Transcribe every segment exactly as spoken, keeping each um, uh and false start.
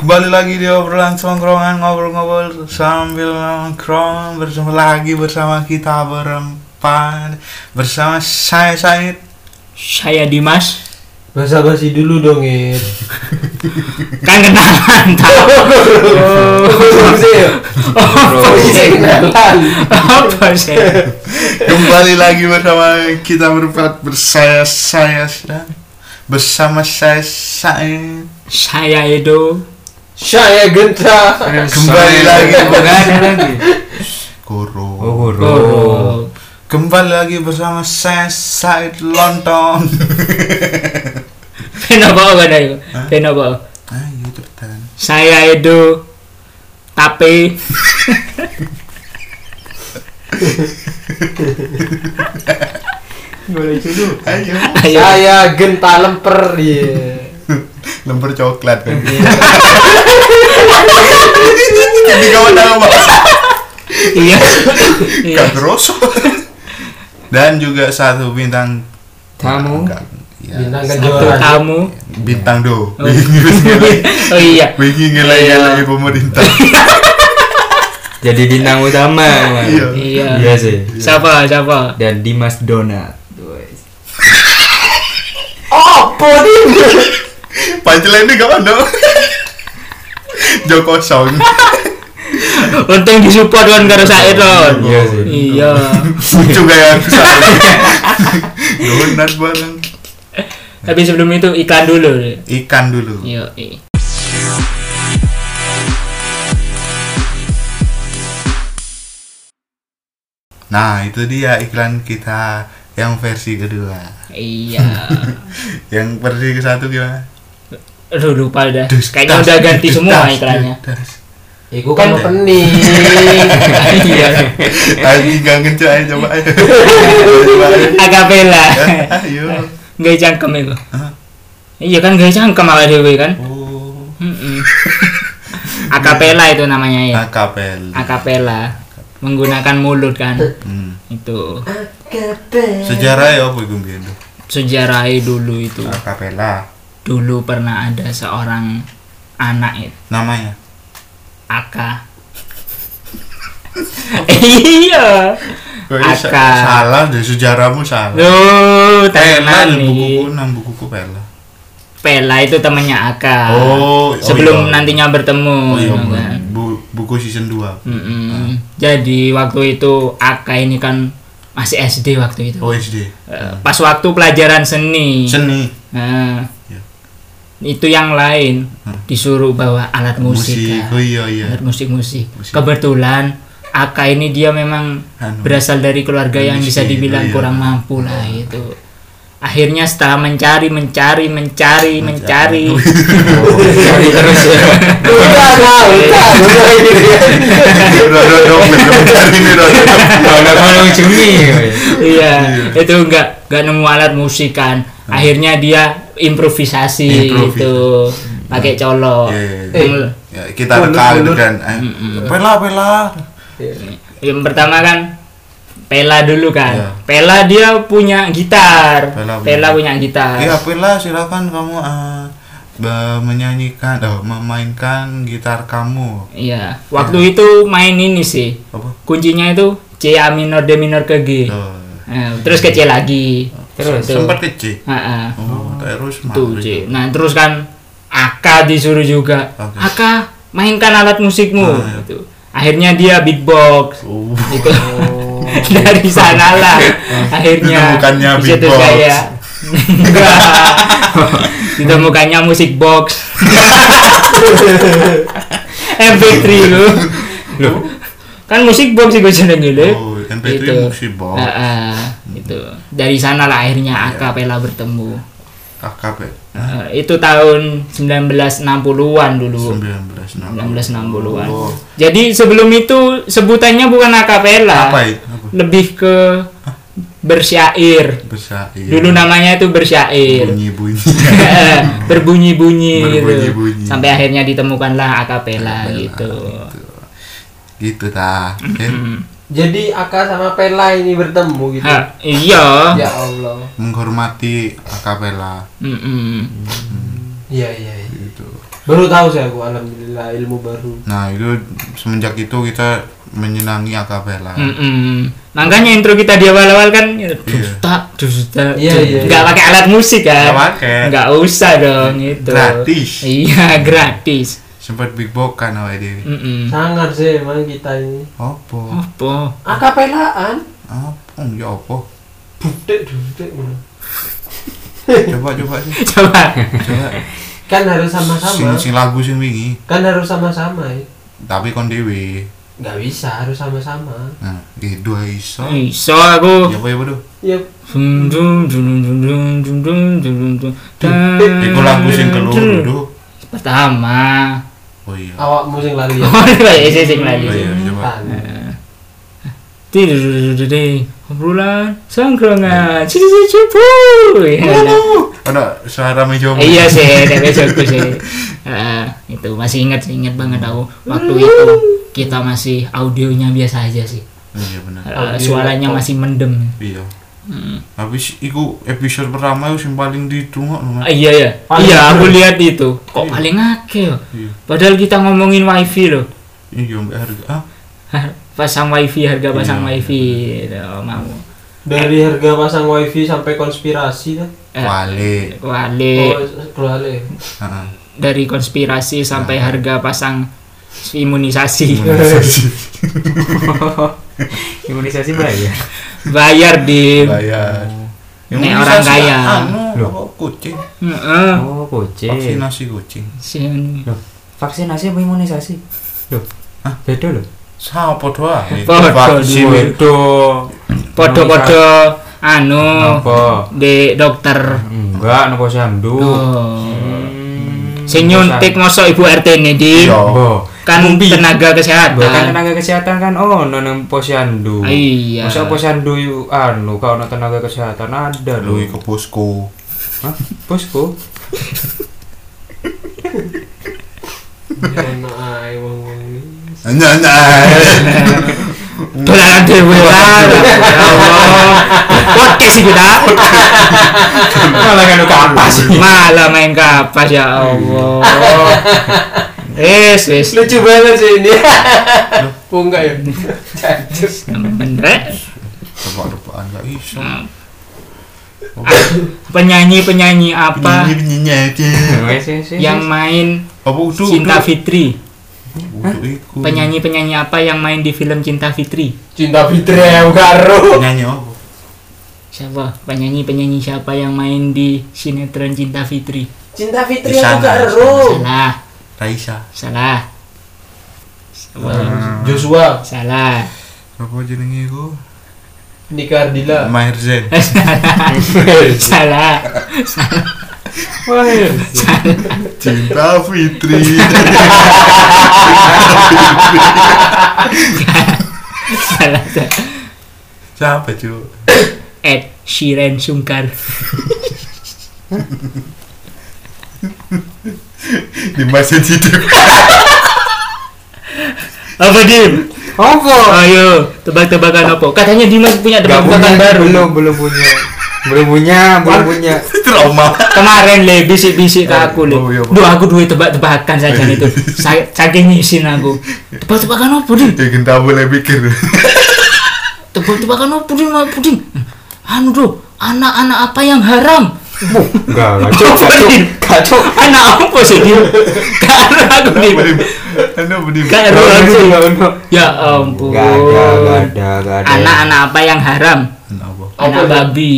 Kembali lagi di obrolan selongkrongan, ngobrol-ngobrol sambil nongkrong bersama lagi bersama kita berempat, bersama saya Said, saya Dimas. Basa-basi dulu dong, It. Kan kenalan tahu. Oh, oh, iya kenalan. Apa sih? Kembali lagi bersama kita berempat, bersama saya dan bersama saya Said. Saya Edo. Saya Genta. Kembali lagi Ada lagi. Koro. Oh, Koro. Kembali lagi bersama saya Said Lontong. Kenapa ada itu? Kenapa? Ayo cepetan. Saya Edo. Tapi boleh dulu. Ayo. Ayo. Saya Genta Lemper. Iya. Lemper coklat kan. Jadi kawan nama. Iya. Iya. Kagroso. Dan juga satu bintang Tamu. Ya, Bintang Satu kejuaraan. tamu. bintang do. Oh. Oh iya. Wingi ngelai-ngelai pemerintah. Jadi bintang utama. Iya. Iya. Iya sih. Siapa? Siapa? Dan Dimas Donat. Apa ini? Pancelan ini kawan do. Joko Song. Untung disupport kan karo Said Ron. Iya sih. Iya. Juga yang salah. Donat bareng. Tapi sebelum itu iklan dulu. Ikan dulu. Iya. i. Nah, itu dia iklan kita yang versi kedua. Iya. Yang versi ke satu gimana? Aduh lupa dah. Dus, Kayaknya das, udah ganti dus, semua das, iklannya. dus, das. Iku kan Kan- opening. Iya. Ayo gak ngecek aja coba ayo. Coba ayo. Akapela. Ayo. Gak cangkem itu. Hah? Iya kan gak cangkem awal dewe kan. Oh. Mm-mm. Akapela itu namanya ya. Akapel. Akapela. Menggunakan mulut kan. Hmm. Itu Sejarah ya apa itu mbiyen? sejarahnya dulu itu. Akapela. Dulu pernah ada seorang anak itu. Namanya. Aka. Iya. Kok ini sa- Aka. salah deh, sejarahmu salah. Loh, Pela tenan bukuku nih. nang bukuku Pela. Pela itu temannya Aka. Oh, oh Sebelum iya. nantinya bertemu. Oh iya, gitu kan. bu, buku season dua. Mm-mm. Jadi waktu itu Aka ini kan masih S D waktu itu. O S D. Eh, Pas waktu pelajaran seni. Seni. Nah, Ya. itu yang lain Hmm. disuruh bawa alat musik. Musik. kan. Oh iya iya. Alat musik-musik. Musik. Kebetulan Aka ini dia memang Anu. berasal dari keluarga yang bisa Miskin, dibilang iya. kurang mampu lah itu. Akhirnya setelah mencari, mencari, mencari, mencari, Cari terus ya. Udah, udah, udah, udah ini. Rodo dong, mencari ini rodo. Kalau mau ujungnya. iya, itu enggak enggak nemu alat musik kan. Akhirnya dia improvisasi Improvis. itu pakai colok. Iya, iya, Eh. iya. Ya, kita rekam itu kan. Eh, Pela Pela. Yang pertama kan Pela dulu kan. Iya. Pela dia punya gitar. Pela Pela, punya- punya gitar. Iya Pela, silakan kamu eh, be- menyanyikan, oh, memainkan gitar kamu. Iya. Waktu itu main ini sih. Apa? Kuncinya itu C A minor D minor ke G. Oh. Nah, terus ke C lagi. Terus Itu. Sempat kecil. Heeh. Oh, terus Tuh, mah. C. Nah, terus kan Aka disuruh juga. Oke. Aka, mainkan alat musikmu. Ah, iya. Gitu. Akhirnya dia beatbox. Oh. Itu. Dari sanalah akhirnya Ditemukannya bisa tuh beatbox. saya. Enggak. Ditemukannya musik box. M P tiga lu. Loh. Kan musik box sih gue seneng gitu. Oh, M P tiga musik box. Heeh, gitu. Dari sanalah akhirnya Akapela bertemu. A K P. Eh, itu tahun sembilan belas enam puluhan dulu. sembilan belas enam sembilan belas enam puluhan. Oh. Jadi sebelum itu sebutannya bukan akapela. Apa itu? Apa? Lebih ke bersyair. Besar. Dulu namanya itu bersyair. bunyi-bunyi. Berbunyi-bunyi gitu. Berbunyi-bunyi. Sampai akhirnya ditemukanlah akapela gitu. Gitu ta. Eh, Jadi Aka sama Pela ini bertemu gitu. Ha, iya. Ya Allah. menghormati akapela. Mm-mm. Iya, iya, iya. gitu. Baru tahu sih aku, alhamdulillah ilmu baru. Nah itu semenjak itu kita menyenangi akapela. Mm-mm. Makanya intro kita di awal-awal kan dusta, dusta, Iya, iya, nggak iya. pakai alat musik kan? Nggak pakai. Nggak usah dong itu. Gratis. Iya gratis. Sempat big box kan awake dhewe. Mm-mm. Sangar sih emang kita ini. Apa? Apa? Akapelaan. Apa? Ya apa? Budek budek. Coba coba sih. Coba. Coba. Kan harus sama-sama. Sing sing lagu sing wingi. Kan harus sama-sama. Ya. Tapi kon dhewe. Nggak bisa, harus sama-sama. Nah, eh dua iso. Iso aku. Ya apa ya bodoh? Ya, Dum dum dum dum dum dum dum dum dum dum. Iku lagu sing keloro bodoh. Pertama. Oh iya. awakmu sing lari ya. Oh iya sih sing lagi. Oh iya, coba. Tan. Tidur obrolan sangkrongan cici cici pu. Ada suara meja. Iya sih, tapi jago sih. Eh, itu masih ingat ingat banget aku waktu itu kita masih audionya biasa aja sih. Iya benar. Eh, suaranya masih mendem. Iya. Hmm. Habis iku episode pertama itu yang paling ditunggu. Ah, iya ya, Paling iya aku seru. lihat itu. Kok Iya. paling akeh loh. Iya. Padahal kita ngomongin wifi loh. Iya mbak harga. Ah, Pasang wifi, harga pasang Iya. wifi. Tuh, mau. Dari harga pasang wifi sampai konspirasi kan. Eh, wale. Wale. Oh, keluar le. Heeh. Dari konspirasi sampai Nah. harga pasang imunisasi. Imunisasi bayar. Bayar di Bayar. Nek orang kaya. Anu, Loh. apa, kucing. Heeh. Oh, kucing. Vaksinasi kucing. Sin- Vaksinasi apa imunisasi? Loh, Hah? beda loh. Sama doa. Podo Vaksin. dua. Beda. Podo-podo anu Apa? di dokter. Enggak, nopo samdu. Oh. Hmm. Sing nyuntik mosok Ibu R T ini di Iya. Mbok. kan Bumbi. tenaga Mbok kan kesehatan. tenaga kesehatan kan oh nang posyandu. Iya. Masa posyandu yu- anu kau ono tenaga kesehatan ada Lu lho. ke posko. Hah? Bosku. Enak ae wong-wong ini. Nah, nah. Dolanan dewe lah. Ya Allah. Podcast sih kita. Malah kan kapas. Malah main kapas ya Allah. Wes wes. Lucu banget sih ini. Oh enggak ya? Cacus. Bener. Tebak-tebakan enggak iso. Penyanyi-penyanyi apa Penyanyi-penyanyi aja. Wes wes. wes. yang main Apa udah? Cinta Fitri? Udah iku. Penyanyi-penyanyi apa yang main di film Cinta Fitri? Cinta Fitri ya karo. Penyanyi apa? Siapa? Penyanyi-penyanyi siapa yang main di sinetron Cinta Fitri? Cinta Fitri Di aku sana. karo. Salah, Raisa. salah. Siapa? Joshua, Salah. Apa jenenge iku? Nika Ardila. Maher Zain. Salah. Wah, ya. Cinta Fitri. Salah. salah. Siapa cuy? Ed Sheeran Sungkar. Di masa hidup. Apa Dim? Apa? Ayo, tebak-tebakan apa? Katanya Dimas punya Enggak tebak-tebakan punya baru. belum belum punya. Belum punya, belum punya. Trauma. Kemarin le bisik-bisik ke aku le. Oh, iya, Pak. Duh aku duit tebak-tebakan saja itu. Sa- Saking ngisin aku. Tebak-tebakan apa Dim? Ya kita boleh pikir. Tebak-tebakan apa Dim? Apa Dim? Anu doh, anak-anak apa yang haram? Enggak, kacau, kacau, kacau. Anak apa sih Dim? Karena aku Dim. Anu apa di? Karo aku. Enggak ada, Ya ampun. enggak ada, enggak ada, enggak ada. Anak-anak apa yang haram? Apa? Anak Apa, babi.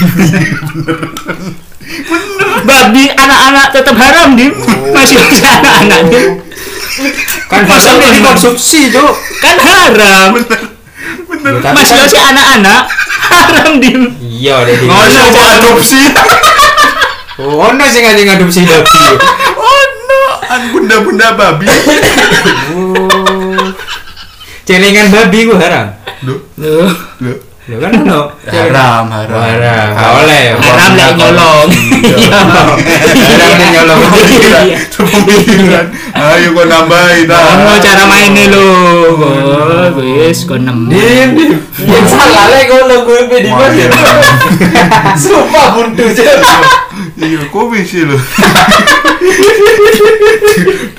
Babi anak-anak tetap haram Dim. Masih masih anak-anak Dim. Kan Masa masa ini dikonsumsi, Cuk. Kan haram. Bener. Masih masih anak-anak haram Dim. Iya, deh. Oh, Ono siapa aja. adopsi? Oh, ono sing ngajeng adopsi babi. Oh no, an bunda-bunda babi. Oh. Celengan babi ku haram. Duh, Loh, duh. Lho kan ono. Haram, haram. Oh, haram. Nggak oleh. haram lek nyolong. Iya. Haram nek nyolong. Iya. Pemikiran. Ayo kau nambahin. Ono cara mainnya lho. Oh, wis kon nemu. Dim, dim. Yang salah le ngono gue pe di Mas. Sumpah buntu sih. Iya, kok bisa lo?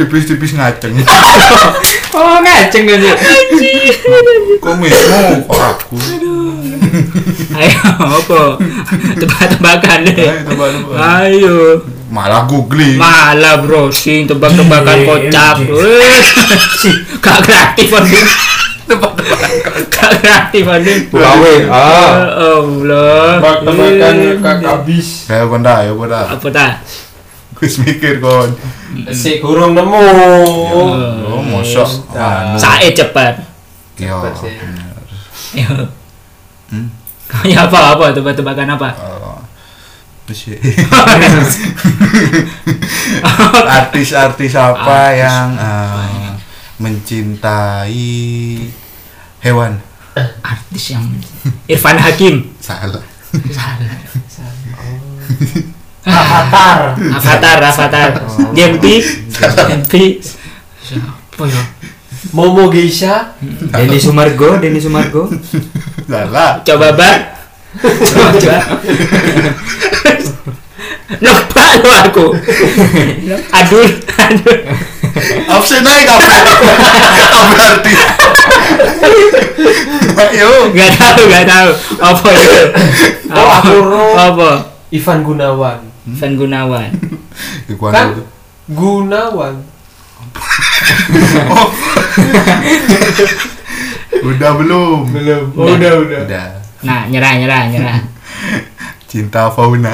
tipis-tipis ngaceng. Oh, ngaceng kan ya. Kok mismu kok aku. Ayo apa? Tebak-tebakan deh. Ayo, tebak-tebakan. Ayo. Malah googling. Malah browsing tebak-tebakan Iya, kocak. iya. Wes. Gak kreatif anjing. Tebak-tebakan. Gak kreatif anjing. Gawe. Ah. Ya Allah. Tebak-tebakan Iya. kak habis. Ayo konda, ayo konda. Apa ta? Wis mikir kon. Si kurung nemu. Oh, mosok. Nah. Anu. Sae cepat. Yo. Cepet sih. bener. Ayo. Hmm? Ya apa apa tebak-tebakan apa? Oh. Terus ya. Artis-artis apa Artis yang apa eh, mencintai hewan? Artis yang Irfan Hakim. Salah. Salah. Avatar. Avatar, Avatar. Dempi. Dempi. Siapa ya? Momo Geisha. Denny Sumargo, Denny Sumargo. Salah. Coba Bar. Coba. Nebak lo aku. Aduh, aduh. Absen aja kamu. Kamu artis. Ayo. Gak tahu, gak tahu. Apa itu? Oh, aku ro- Apa? Ivan Gunawan. Van Gunawan. Ikuan Kan dulu. Gunawan. Udah belum? Belum. Oh, udah, udah. Udah. Nah, nyerah, nyerah, nyerah. Cinta fauna.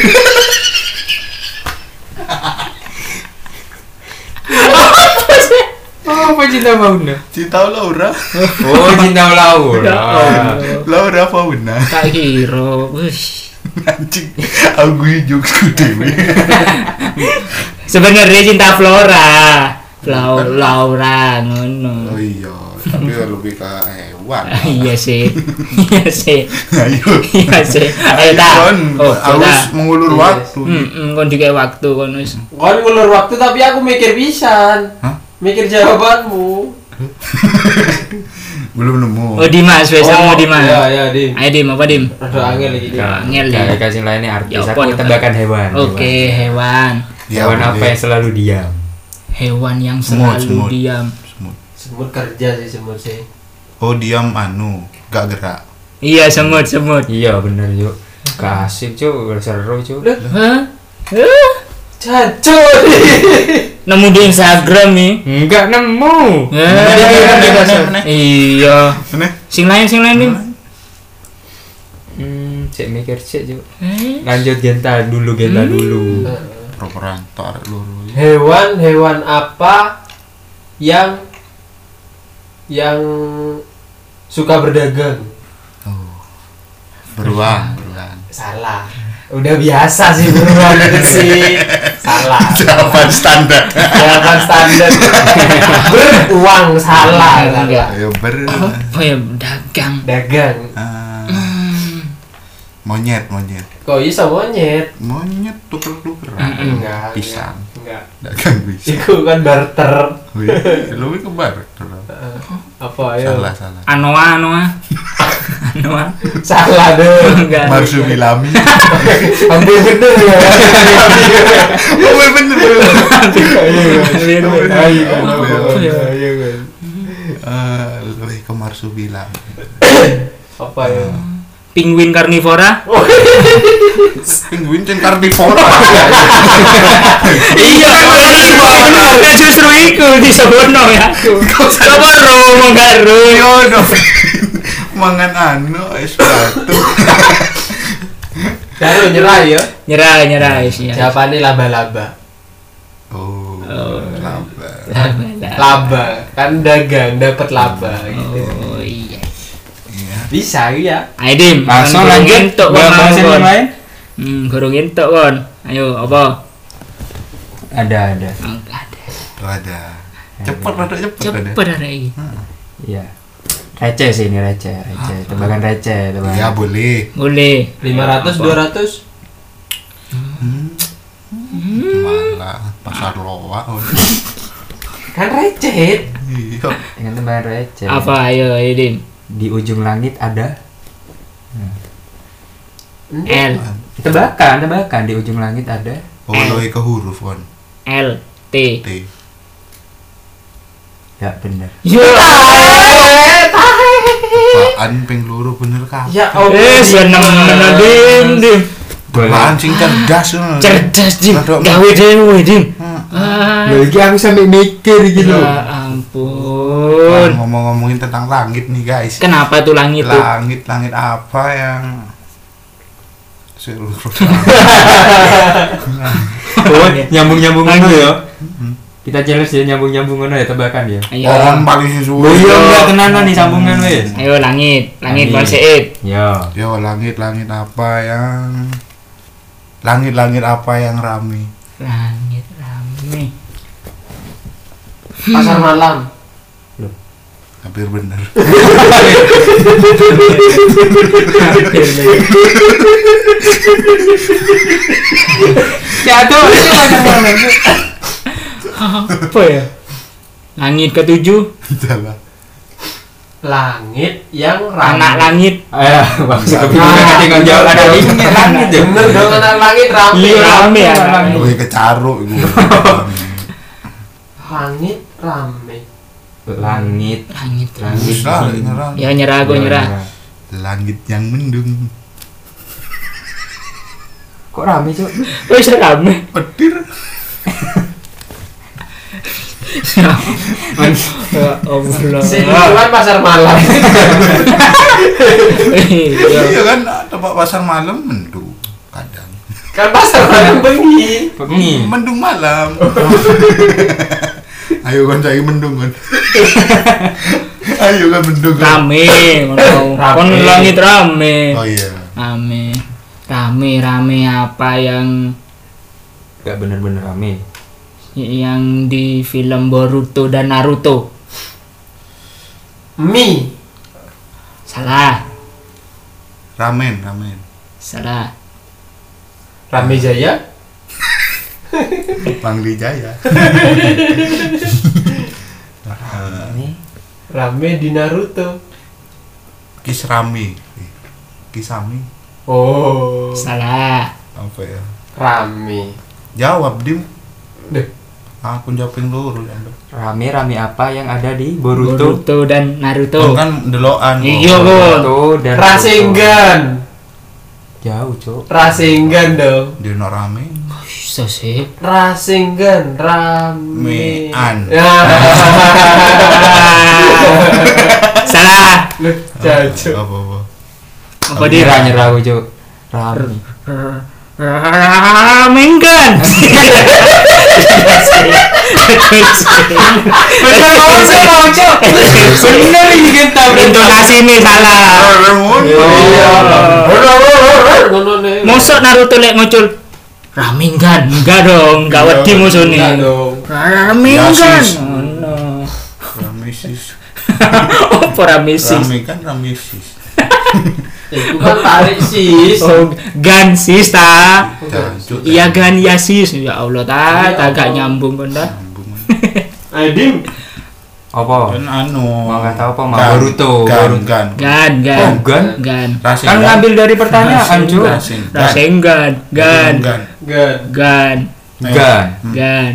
Oh, apa cinta fauna? Cinta Laura. Oh, cinta Laura. Laura fauna. Kak Hiro. Wush. Anjing. Aku hijuk dewe. Sebenarnya cinta Flora. Flau Laura ngono. Oh iya, tapi lebih ke hewan. Iya sih. Iya sih. Ayo. Iya sih. Ayo ta. Kon, Oh, harus ta. mengulur Yes. waktu. Hmm, hmm, kon dikek waktu kon wis. Kon ngulur waktu tapi aku mikir pisan. Hah? Mikir jawabanmu. Belum nemu. Oh, Dimas wis sama Dimas. Ya, ya, Dim. Ayo Dim, apa Dim? Ada angel lagi. Dim. Ya, angel ya. Kayak kasih lainnya artis. Ya, Aku apa? tebakan hewan. Oke, hewan. Ya, Hewan apa boleh. yang selalu diam? Hewan yang Semut, selalu semut. diam. Semut. Semut kerja sih semut sih. Oh, diam anu, gak gerak. Iya, semut, semut. Iya bener yuk. Gak asik cuy, seru cuy. Hah? Hah? Cacut. Nemu di Instagram nih. Enggak nemu. Eh, mana? Iya. Ini? Sing lain, sing lain Dim. Hmm, cek mikir cek cuy. Eh, Lanjut Genta dulu, Genta dulu. Properan tarik luru. Hewan-hewan apa yang yang suka berdagang? Oh. Beruang, beruang. Salah. Udah biasa sih beruang itu sih. Salah. Jawaban standar. Jawaban standar. Beruang salah. Enggak. Salah. Ayo ber. apa ya dagang. Dagang. Ah, Hmm. monyet, monyet. Kok iso monyet? Monyet tuker-tukeran. Mm-mm. Enggak. Pisang. Enggak. Dagang bisa. Itu kan barter. Wih, lu ke bar. Apa ya? Salah, salah. Anoa, Anoa. Anoa. Salah dong. Enggak. Marsupilami. Hampir bener ya. Oh, bener. Iya, Ayo. Apa ya? Ayo kan. Eh, lebih ke marsupilami. Apa ya? Penguin karnivora. Penguin cen karnivora. Iya, bener. Justru iku disono ya aku. Coba ro enggak ro. Yo, dong. Mangan anu es batu. Baru nyerah ya. Nyerah, nyerah sih. Jawabannya laba-laba. Oh, laba. Laba kan dagang dapat laba gitu. Oh iya. Iya. Bisa ya. Ayo Dim, Langsung kan lanjut. gurung entuk kon Bahas mau, yang kon. lain. Hmm, gurung entuk kon. Ayo, apa? Ada ada. Enggak ada. Tuh ada. Cepet, rada cepet ada. Cepet ada ini. Iya. Receh sih ini receh, receh. Tebakan receh, tebakan. Ya boleh. Boleh. lima ratus dua ratus. Malah pasar loa. oh. Kan receh. Iya. Dengan tebakan receh. Apa ayo, ayo Dim. Di ujung langit ada L tebakan, tebakan di ujung langit ada. Oh, lo ke huruf kon. L T T. Ya bener. Ya. Apaan ping loro bener kan? Ya Allah. Eh seneng menan dim dim. Apaan sing cerdas ngono. Cerdas dim. Rodok- Gawe dhewe dim. Ah. Lha iki aku sampe mikir iki lho. Ya Wah, ampun. ngomong-ngomongin tentang langit nih guys. Kenapa tuh langit tuh? Langit langit apa yang seluruh Oh, nyambung-nyambung ngono ya. Hmm. Kita challenge ya nyambung-nyambung ngono ya tebakan ya. Ayo. pohon paling susu. Oh iya enggak tenanan nih sambungan wis. Ayo langit, langit Langit. Balseid. Yo. Yo langit langit apa yang langit langit apa yang rame? Langit rame. Pasar malam. Hampir bener. Jatuh itu macam-macam. Apa ya? Langit ketujuh, Salah. Langit yang ramai. anak langit. Ayo, maksud kebingungan tinggal jawab ada linknya langit ya. Bener dong, anak langit rame. Iya, rame ya. Oh, ya kecaruk iku. Langit rame. Langit, Langit. langit. Salah, nyerah. Ya nyerah, gue nyerah. Langit yang mendung. Kok rame, Cuk? Oh, bisa rame. Petir. Ya Allah. Siniwan pasar malam. Iya. Iya kan tempat pasar malam mendung kadang. Kan pasar malam bengi. Bengi. Mendung malam. Ayo kan saya mendung kan. Ayo kan mendung kan. Rame, ngono. Rame. Kon langit rame. Oh iya. Rame. Rame, rame apa yang Enggak bener-bener rame. yang di film Boruto dan Naruto? Mie. Salah, Ramen, ramen. salah. Rame Jaya. Pangli Jaya. Rame di Naruto. Kisrami. Kisami. Oh. Salah. Apa ya? Rame. Jawab dim. Deh. Aku jawabin dulu. Rame-rame apa yang ada di Boruto? Boruto dan Naruto. Oh, kan deloan. Iya, kok. Bos. Boruto dan Rasengan. Jauh, Cuk. Rasengan dong. Dia no ramen. Bisa sih. Rasengan rame. Mean. Ya. Salah. Lu jajo. Apa apa. Apa dia? Nyerah nyerah aku, Cuk. Rame. Ramen kan? Bener ini kita Intonasi ini salah. Iya. Ngono nih. Mosok Naruto lek muncul ramen kan? Enggak dong, enggak wedi musuh nih. Enggak dong. Ramen Ya, kan? sis. Oh, no. Ramesis. Apa ramesis? Rame kan ramesis. Itu kan tarik sis. Oh, gan sis ta. Jancuk. Iya gan ya sis. Ya Allah ta, Ya tak gak Allah. nyambung kan dah. Sambung. Adim. Apa? Kan anu. Mau nggak tahu apa, mau Gan, Boruto. Gan, Boruto. gan. Gan, gan. Oh, gan? Gan. Rasen, Kan gan. ngambil dari pertanyaan, Cuk. Rasen, gan. Rasengan, gan, Gan. Gan. gan, Gan. gan.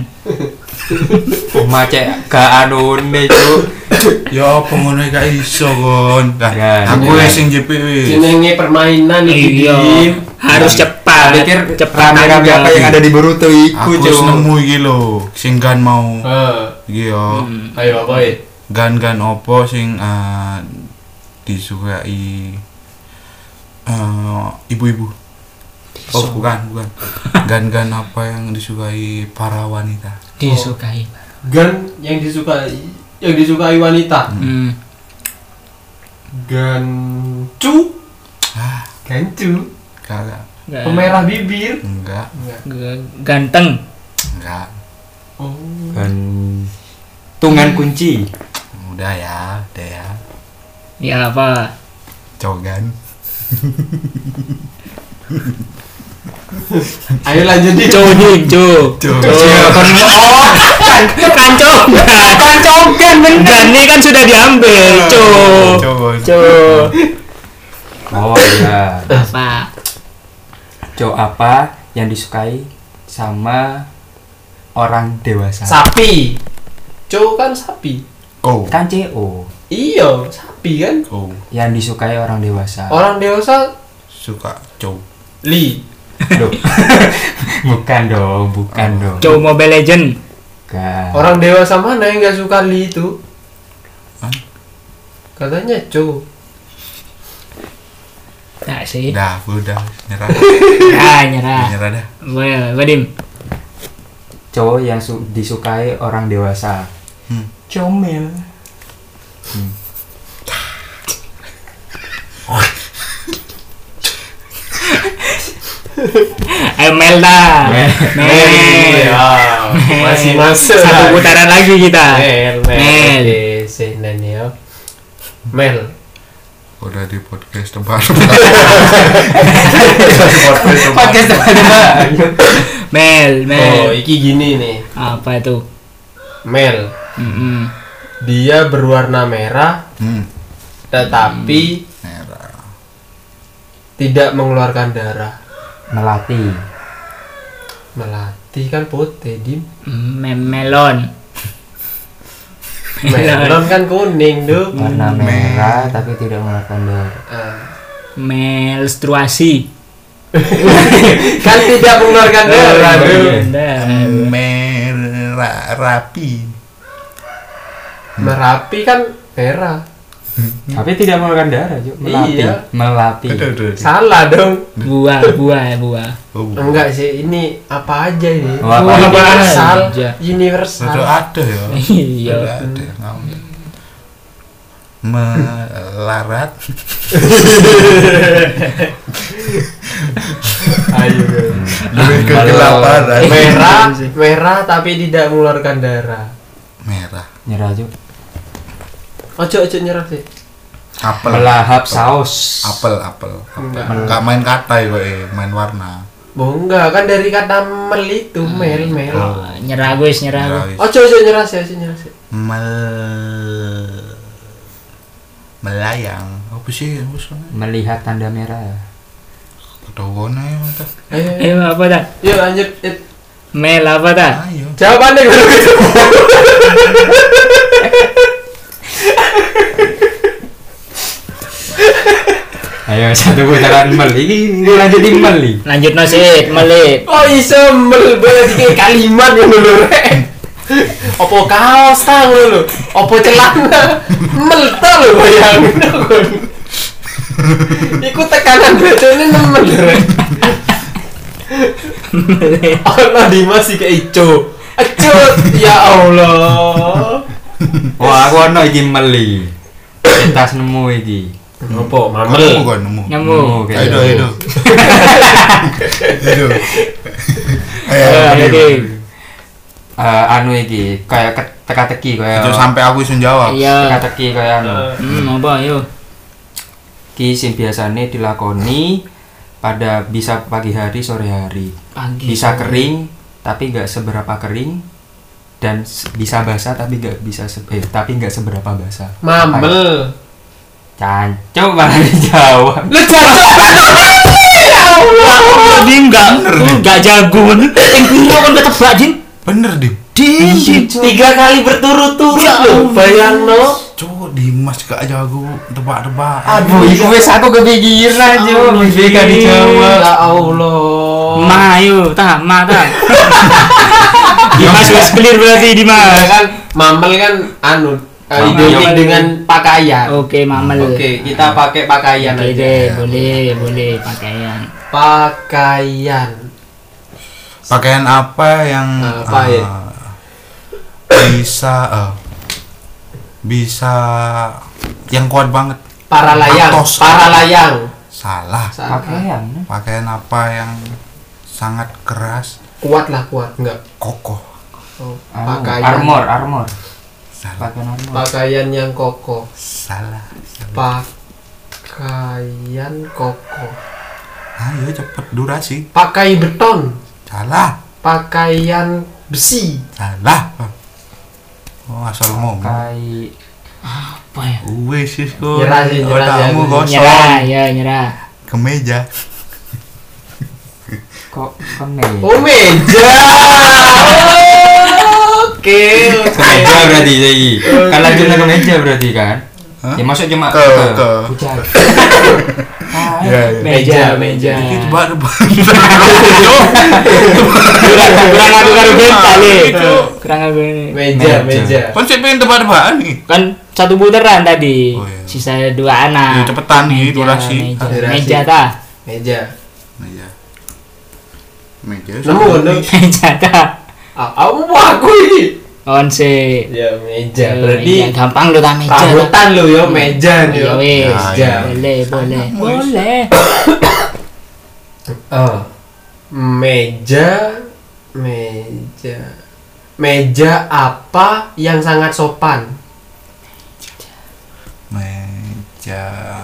Macet gak anu ne, Cuk. Ya apa ngono gak iso kon. Dah, Gan. aku wis sing J P wis. Jenenge permainan iki. Iya. Dim. Harus cepat. Pikir cepat rame-rame tanggap. apa yang ada di Boruto Aku iku, wis Cuk. nemu iki lho, sing gan mau. Ah, Iki yo. ayo apa ya? Gan-gan opo sing eh, disukai eh, ibu-ibu. Oh, bukan, bukan. Gan-gan apa yang disukai para wanita? Disukai. Gan yang disukai yang disukai wanita. Hmm. Gancu. Ah, Gancu. kagak. Gan- Pemerah bibir. Enggak, G- Ganteng. enggak. Oh. Gan tungan kunci. Udah ya, udah ya. Ya apa? Cogan. Ayo lanjut di. Coding, co. Co. Oh, kan kancongan. Kancongan bener. Ini kan sudah diambil, co. Coba. Co. Oh iya. Apa? Cuk, apa yang disukai sama orang dewasa? Sapi. Cow kan sapi. Ko. Kan C O. Iya, sapi kan. Ko. Yang disukai orang dewasa. Orang dewasa Suka cow. li. Loh. Bukan dong, bukan dong. Cow Mobile Legend. Bukan. Orang dewasa mana yang nggak suka li itu? Hah? Katanya cow. Nah sih. Dah, udah nyerah. Ah, nyerah. Nyerah dah. Boleh, Vadim. Cowok yang su- disukai orang dewasa. Hmm. Comel. Ayo Mel dah. Mel. Mel. Ya, masih masuk. Satu putaran lagi kita. Mel, Mel. Mel. Oke, senen ya. Mel. Udah di podcast tebak. Podcast teman-teman. Mel, Mel. Oh, iki gini nih. Apa itu? Mel. Mm-mm. Dia berwarna merah Hmm. tetapi Merah. tidak mengeluarkan darah. Melati. Melati kan putih, Dim. Me- melon. Melon kan kuning, tuh. Warna Mel. merah tapi tidak mengeluarkan darah. Ah. Menstruasi. Kan tidak mengeluarkan darah, Oh, tuh. iya. Nah, Merah rapi. Merapi kan merah. Tapi tidak mengeluarkan darah, Juk. Melati. Iya. Melati. Aduh, aduh, aduh. Salah dong. buah, buah, buah. Oh, Enggak sih, ini apa aja ini? Oh, apa aja. universal. Aja. Universal. Udah ada ya. Iya. Udah ada. Ngawur. Melarat. Ayo. Lebih ke kelaparan. Merah, merah tapi tidak mengeluarkan darah. Merah. Nyerah, Juk. Ojo ojo nyerah sih. Apel. Melahap saus. Apel, apel. Enggak. Enggak main kata ya, eh, main warna. Oh enggak, kan dari kata mel itu, mel, mel. Oh, nyerah guys, nyerah Merah, guys. wis. Ojo ojo nyerah sih, ojo nyerah sih. Mel melayang. Apa sih? Apa sih? Melihat tanda merah. Kedawana ya, mata. Ayo, ayo. Ayo apa dah? Yuk lanjut. It. Mel apa dah? Ayo. Jawabannya kalau gitu. Ayo satu putaran mel. Ini ini lanjut di mel nih. Lanjut nasit, melit. Oh iso mel boleh dikit kalimat ngono lho. Rek. Opo kaos tang lho. Opo celana. Mel ta lho bayangin aku. Iku tekanan bedone nemen lho. Rek. Allah Dimas iki ijo. Acut ya Allah. Wah, aku ono iki mel iki. Tas nemu iki. Opo Kamu mamel. kan nemu. Nemu. kayak Ayo, gitu. ayo. Ayo. Ayo. Ayo, ayo. ayo. Eh, anu iki kayak ke- teka-teki kayak Itu sampai aku iso jawab. Iya. teka-teki kayak anu. Hmm, apa ayo? Ki sing biasane dilakoni pada bisa pagi hari, sore hari. Pagi. Bisa kering tapi nggak seberapa kering dan s- bisa basah tapi nggak bisa se- eh, tapi nggak seberapa basah. Mamel. Cancuk malah dijawab. Lu jago. Ya Allah. Dia enggak enggak jago. Yang piro kan ketebak, Din. Bener, Dim. Din. Tiga kali berturut-turut lho. Bayangno. Cowok Dimas gak jago tebak-tebak. Aduh, iku wis aku kepikiran yo, bisa gak dijawab. Ya Allah. Ma ayo, ta, ma ta. Dimas wis clear berarti Ya Dimas. kan mamel kan anu eh, Mamel. identik dengan pakaian. Oke, mamel. Oke, kita pakai pakaian Oke aja. deh, boleh, boleh pakaian. Pakaian. Pakaian apa yang Apa eh, ya? bisa eh, bisa yang kuat banget? Para layang, Atos. para layang. Salah. Pakaian. Pakaian apa yang sangat keras, Kuat lah, kuat enggak? kokoh? Oh, Anu, pakaian. armor, armor. Salah. Pakaian armor. Pakaian yang kokoh. Salah. Salah. Pakaian kokoh. Ayo cepet durasi. Pakai beton. Salah. Pakaian besi. Salah. Oh, asal ngomong. Pakai Apa ya? Wes sih kok. Nyerah sih, nyerah sih Otakmu aku. kosong. Nyerah, ya nyerah. Kemeja. kok kemeja. Oh meja. Oke, Ke meja berarti lagi. Kan lanjutnya ke meja berarti kan. Hah? Ya masuk cuma Ke- ke. Pucat. Iya, iya. Meja, meja. Iki tebak-tebak. Kurang kurang aku karo ben kali. Kurang aku ini. meja, meja. Kan saya pengen tebak-tebakan nih. Kan satu putaran tadi. Oh, iya. Sisa dua anak. Ya, cepetan nih, Meja, durasi. Meja, Durasi. meja ta. Meja. Meja. Meja. Nemu kan lu? Meja ta. Ah, aku aku ini. Onse. Ya meja. Meja, Berarti gampang lu ta meja. ta. rahutan lu yo meja nih Ya yo. wis. Meja. Boleh, boleh. Anakmu wis. Boleh. Oh. Meja, meja. Meja apa yang sangat sopan? Meja.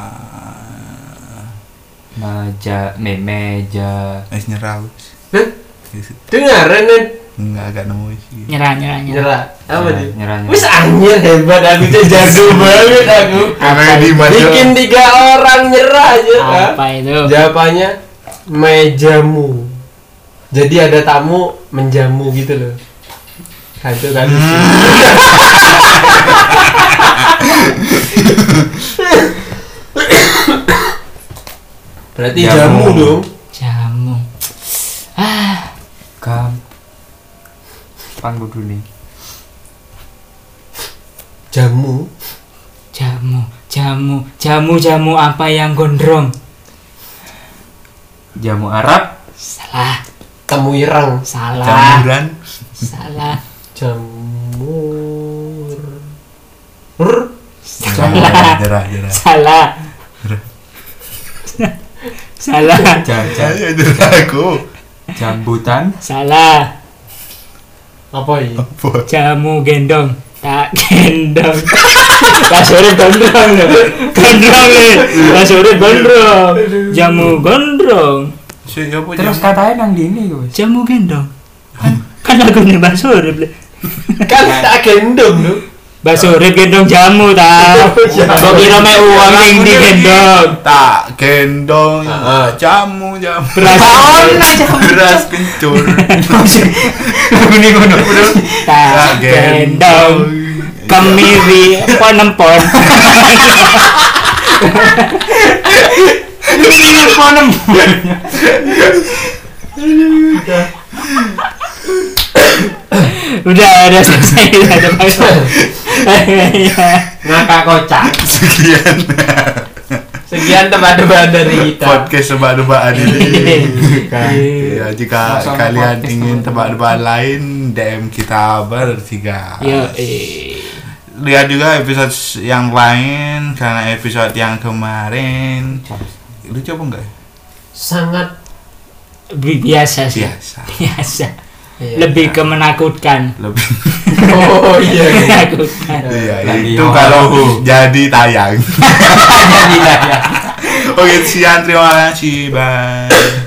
Meja, me meja. Wis nyerah wis. Hah? Wis. Dengaran nih. Enggak agak nemu sih. Nyerah, nyerah, nyerah. Nyerah. Apa Nyerah, nih? nyerah, nyerah. Wis anjir hebat aku tuh jago banget aku. Karena di mana? Bikin tiga orang nyerah aja. ah. Apa itu? Jawabannya mejamu. Jadi ada tamu menjamu gitu loh. Kan itu kan lucu. Berarti Jamu. jamu dong. Jamu. Ah, Gampang kudu nih. Jamu. jamu, jamu, jamu, jamu apa yang gondrong? Jamu Arab. Salah, Temu ireng. salah, Jamuran. salah, Jamur. Rr. Nyerah, nyerah, nyerah. salah, salah, Ja- ja- Ayo nyerah aku. Jambutan. salah. Apa ini? Apa? Jamu gendong, tak gendong. Kasure gondrong lho. Gondrong lho. Kasure gondrong. Jamu gondrong. Si apa Terus jamu? katanya nang dini guys. Jamu gendong. Kan kan lagunya Mbak Surip. Le. Kan tak gendong lu. Mbak Surip gendong jamu ta. Kok kira mek uang ning digendong. Tak gendong. Ah. Jamu, jamu. Beras. Beras kencur. Lagu nih ngono. Tak gendong. Kemiri ponempon. Kemiri ponem. Udah, udah selesai udah ada Ngakak kocak. Sekian Sekian tebak-tebakan dari kita. podcast tebak-tebakan ini. Ya, jika Sama kalian podcast ingin tebak-tebakan. tebak-tebakan lain, D M kita bertiga. Yo, eh. Lihat juga episode yang lain karena episode yang kemarin lucu apa enggak? Sangat Bi- biasa sih. Biasa. Biasa. iya. Lebih ke menakutkan. Lebih. Oh iya. iya. Menakutkan. Iya, Lagi itu horor. kalau jadi tayang. Jadi lah ya. Oke, sekian terima kasih. Bye.